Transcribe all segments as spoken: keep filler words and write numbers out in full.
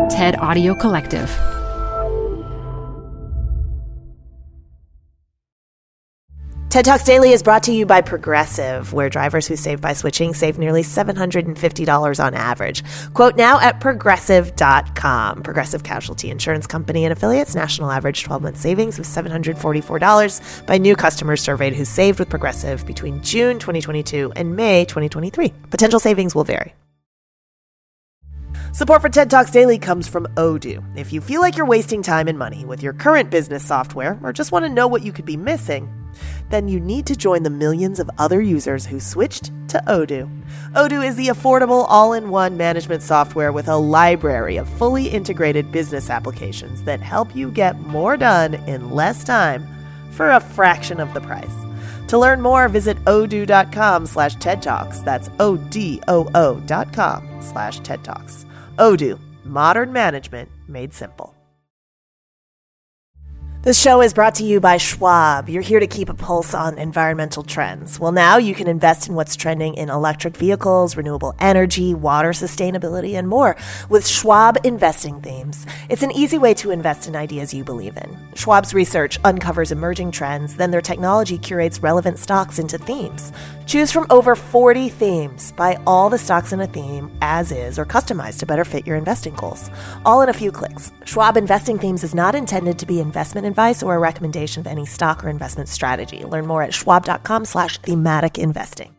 TED Audio Collective. TED Talks Daily is brought to you by Progressive, where drivers who save by switching save nearly seven hundred fifty dollars on average. Quote now at progressive dot com. Progressive Casualty Insurance Company and affiliates. National average twelve-month savings of seven hundred forty-four dollars by new customers surveyed who saved with Progressive between June twenty twenty-two and May twenty twenty-three. Potential savings will vary. Support for TED Talks Daily comes from Odoo. If you feel like you're wasting time and money with your current business software or just want to know what you could be missing, then you need to join the millions of other users who switched to Odoo. Odoo is the affordable all-in-one management software with a library of fully integrated business applications that help you get more done in less time for a fraction of the price. To learn more, visit odoo.com slash TED Talks. That's O-D-O-O dot com slash TED Talks. Odoo, modern management made simple. This show is brought to you by Schwab. You're here to keep a pulse on environmental trends. Well, now you can invest in what's trending in electric vehicles, renewable energy, water sustainability, and more with Schwab Investing Themes. It's an easy way to invest in ideas you believe in. Schwab's research uncovers emerging trends, then their technology curates relevant stocks into themes. Choose from over forty themes. Buy all the stocks in a theme as is or customized to better fit your investing goals. All in a few clicks. Schwab Investing Themes is not intended to be investment advice or a recommendation of any stock or investment strategy. Learn more at schwab.com slash thematic investing.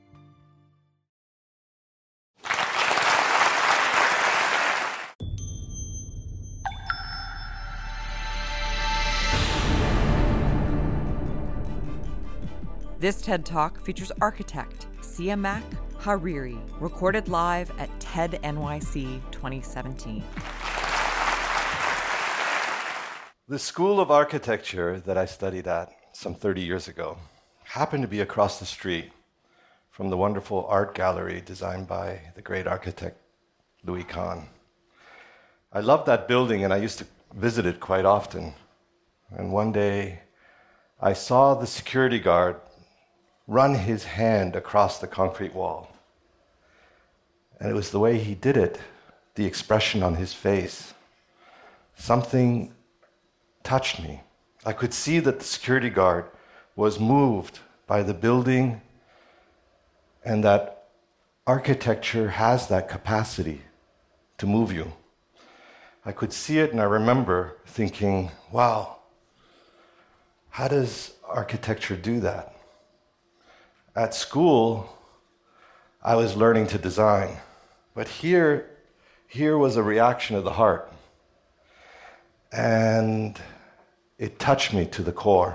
This TED Talk features architect Siamak Hariri, recorded live at TED N Y C twenty seventeen. The School of Architecture that I studied at some thirty years ago happened to be across the street from the wonderful art gallery designed by the great architect Louis Kahn. I loved that building and I used to visit it quite often. And one day I saw the security guard run his hand across the concrete wall. And it was the way he did it, the expression on his face. Something touched me. I could see that the security guard was moved by the building and that architecture has that capacity to move you. I could see it and I remember thinking, wow, how does architecture do that? At school, I was learning to design, but here, here was a reaction of the heart. And it touched me to the core.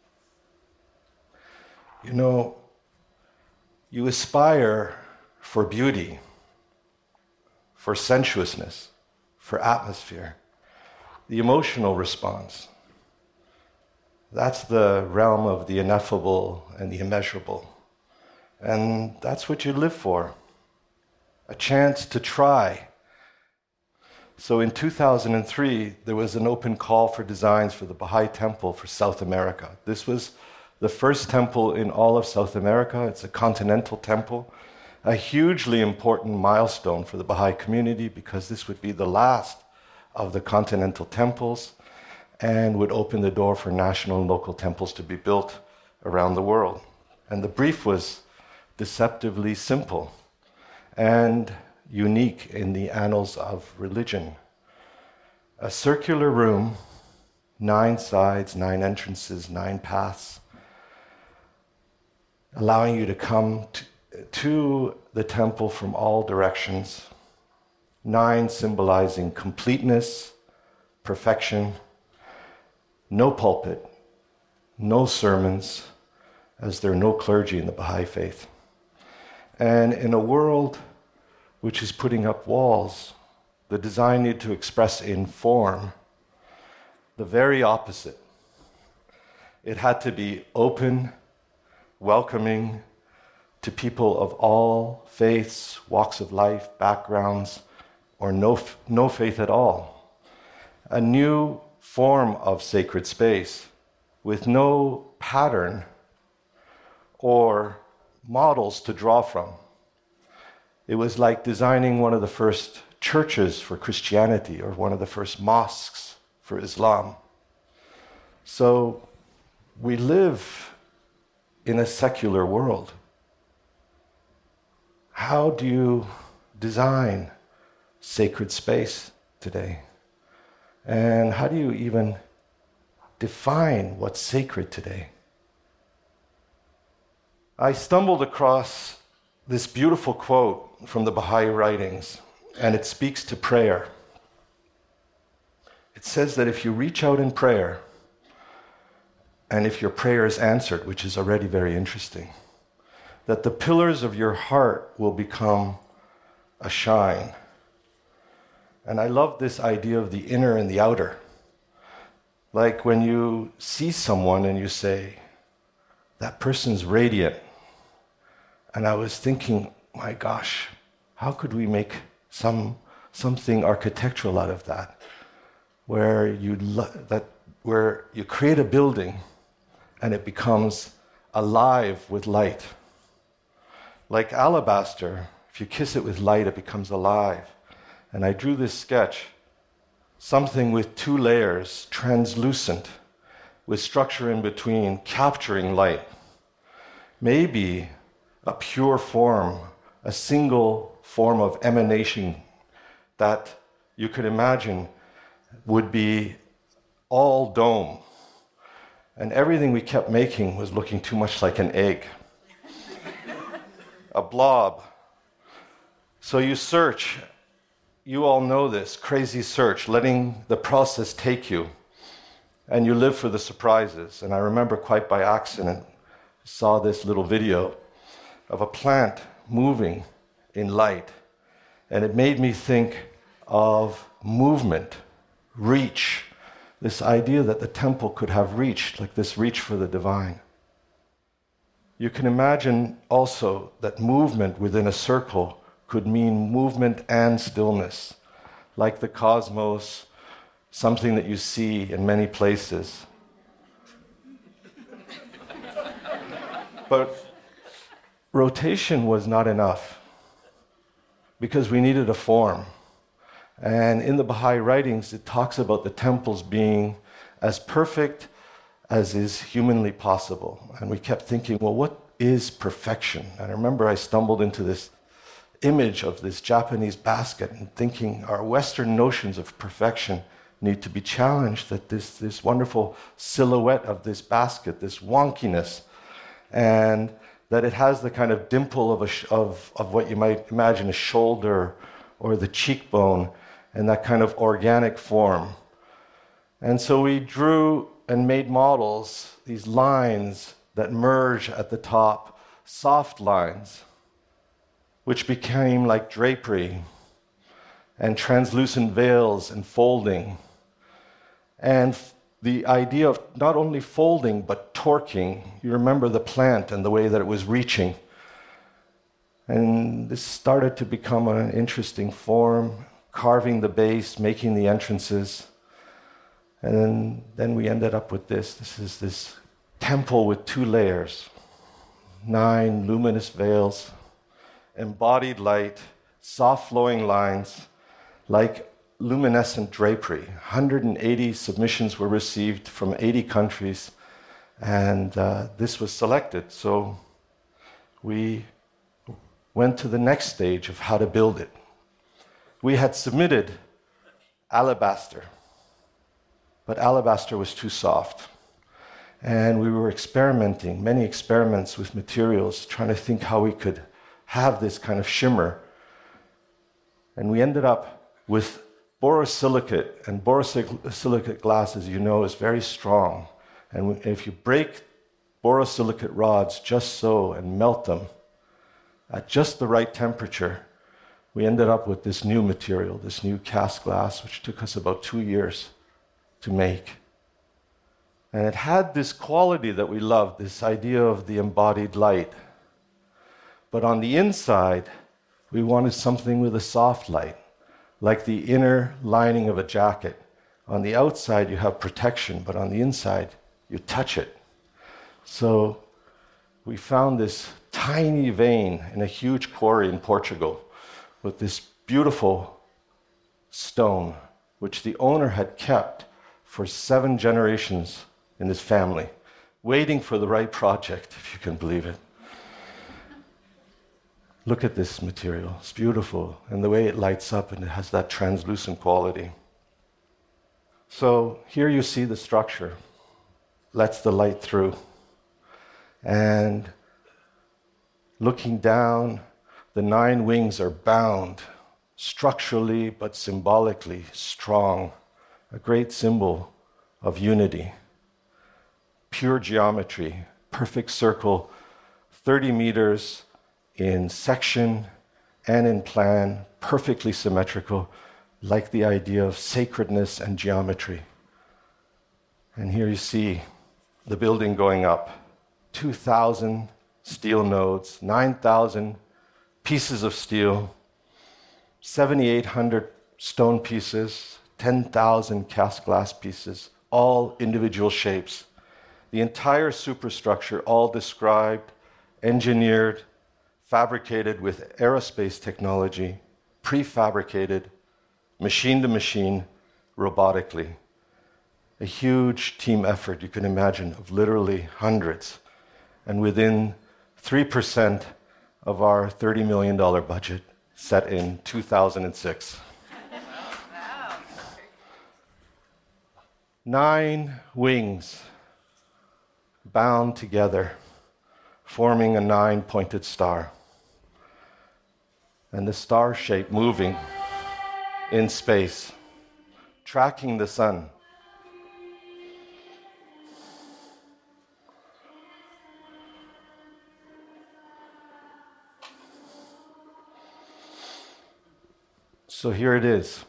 You know, you aspire for beauty, for sensuousness, for atmosphere, the emotional response. That's the realm of the ineffable and the immeasurable. And that's what you live for, a chance to try. So in two thousand three, there was an open call for designs for the Baha'i Temple for South America. This was the first temple in all of South America. It's a continental temple, a hugely important milestone for the Baha'i community because this would be the last of the continental temples and would open the door for national and local temples to be built around the world. And the brief was deceptively simple and unique in the annals of religion. A circular room, nine sides, nine entrances, nine paths, allowing you to come to, to the temple from all directions. Nine symbolizing completeness, perfection, no pulpit, no sermons, as there are no clergy in the Baha'i faith. And in a world which is putting up walls, the design needed to express in form the very opposite. It had to be open, welcoming to people of all faiths, walks of life, backgrounds, or no, no faith at all. A new form of sacred space with no pattern or models to draw from. It was like designing one of the first churches for Christianity or one of the first mosques for Islam. So we live in a secular world. How do you design sacred space today? And how do you even define what's sacred today? I stumbled across this beautiful quote from the Baha'i writings, and it speaks to prayer. It says that if you reach out in prayer, and if your prayer is answered, which is already very interesting, that the pillars of your heart will become a shine. And I love this idea of the inner and the outer. Like when you see someone and you say, that person's radiant. And I was thinking, my gosh, how could we make some something architectural out of that? Where you lo- that where you create a building and it becomes alive with light. Like alabaster, if you kiss it with light, it becomes alive. And I drew this sketch, something with two layers, translucent, with structure in between, capturing light. Maybe a pure form, a single form of emanation that you could imagine would be all dome. And everything we kept making was looking too much like an egg, a blob. So you search. You all know this, crazy search, letting the process take you. And you live for the surprises. And I remember quite by accident, saw this little video of a plant moving in light. And it made me think of movement, reach, this idea that the temple could have reached, like this reach for the divine. You can imagine also that movement within a circle could mean movement and stillness, like the cosmos, something that you see in many places. But rotation was not enough because we needed a form. And in the Baha'i writings, it talks about the temples being as perfect as is humanly possible. And we kept thinking, well, what is perfection? And I remember I stumbled into this image of this Japanese basket and thinking our Western notions of perfection need to be challenged, that this, this wonderful silhouette of this basket, this wonkiness, and that it has the kind of dimple of, a sh- of, of what you might imagine a shoulder or the cheekbone, and that kind of organic form. And so we drew and made models, these lines that merge at the top, soft lines, which became like drapery and translucent veils and folding. And f- the idea of not only folding, but torquing. You remember the plant and the way that it was reaching. And this started to become an interesting form, carving the base, making the entrances. And then, then we ended up with this. This is this temple with two layers, nine luminous veils, embodied light, soft flowing lines, like luminescent drapery. one hundred eighty submissions were received from eighty countries, and uh, this was selected. So we went to the next stage of how to build it. We had submitted alabaster, but alabaster was too soft. And we were experimenting, many experiments with materials, trying to think how we could have this kind of shimmer. And we ended up with borosilicate, and borosilicate glass, as you know, is very strong. And if you break borosilicate rods just so and melt them at just the right temperature, we ended up with this new material, this new cast glass, which took us about two years to make. And it had this quality that we loved, this idea of the embodied light. But on the inside, we wanted something with a soft light, like the inner lining of a jacket. On the outside, you have protection, but on the inside, you touch it. So we found this tiny vein in a huge quarry in Portugal with this beautiful stone, which the owner had kept for seven generations in his family, waiting for the right project, if you can believe it. Look at this material. It's beautiful, and the way it lights up, and it has that translucent quality. So here you see the structure. Lets the light through. And looking down, the nine wings are bound, structurally but symbolically strong, a great symbol of unity. Pure geometry, perfect circle, thirty meters in section and in plan, perfectly symmetrical, like the idea of sacredness and geometry. And here you see the building going up. two thousand steel nodes, nine thousand pieces of steel, seven thousand eight hundred stone pieces, ten thousand cast glass pieces, all individual shapes. The entire superstructure, all described, engineered, fabricated with aerospace technology, prefabricated, machine to machine, robotically. A huge team effort, you can imagine, of literally hundreds. And within three percent of our thirty million dollars budget set in two thousand six. Wow. Nine wings bound together, forming a nine-pointed star. And the star shape moving in space, tracking the sun. So here it is.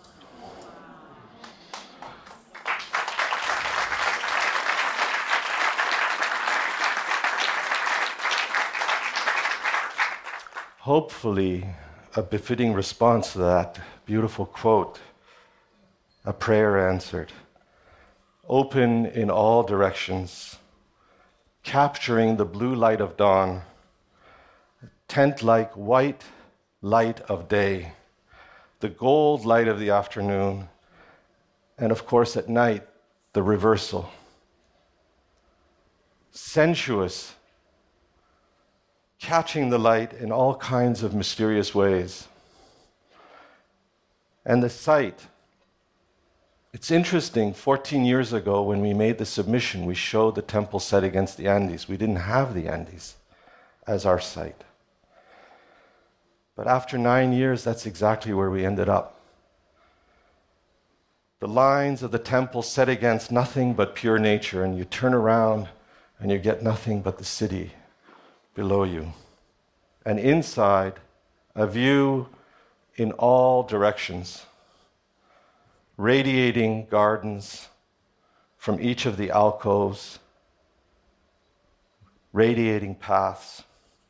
Hopefully, a befitting response to that beautiful quote, a prayer answered. Open in all directions, capturing the blue light of dawn, tent-like white light of day, the gold light of the afternoon, and of course at night, the reversal. Sensuous, catching the light in all kinds of mysterious ways. And the site, it's interesting, fourteen years ago when we made the submission, we showed the temple set against the Andes. We didn't have the Andes as our site. But after nine years, that's exactly where we ended up. The lines of the temple set against nothing but pure nature, and you turn around and you get nothing but the city below you. And inside, a view in all directions, radiating gardens from each of the alcoves, radiating paths.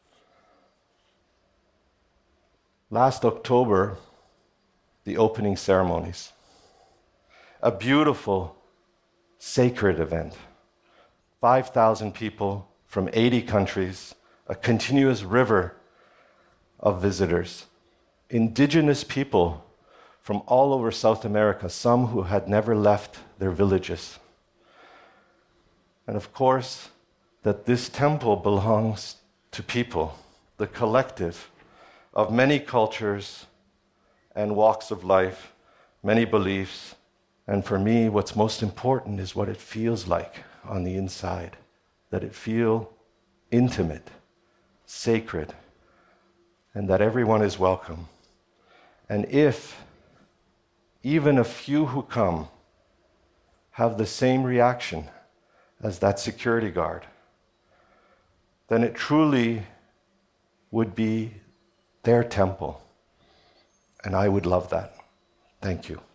Last October, the opening ceremonies. A beautiful, sacred event. five thousand people from eighty countries, a continuous river of visitors. Indigenous people from all over South America, some who had never left their villages. And of course, that this temple belongs to people, the collective of many cultures and walks of life, many beliefs, and for me, what's most important is what it feels like on the inside, that it feel intimate, sacred, and that everyone is welcome. And if even a few who come have the same reaction as that security guard, then it truly would be their temple. And I would love that. Thank you.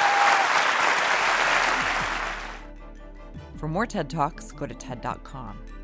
For more TED Talks, go to TED dot com.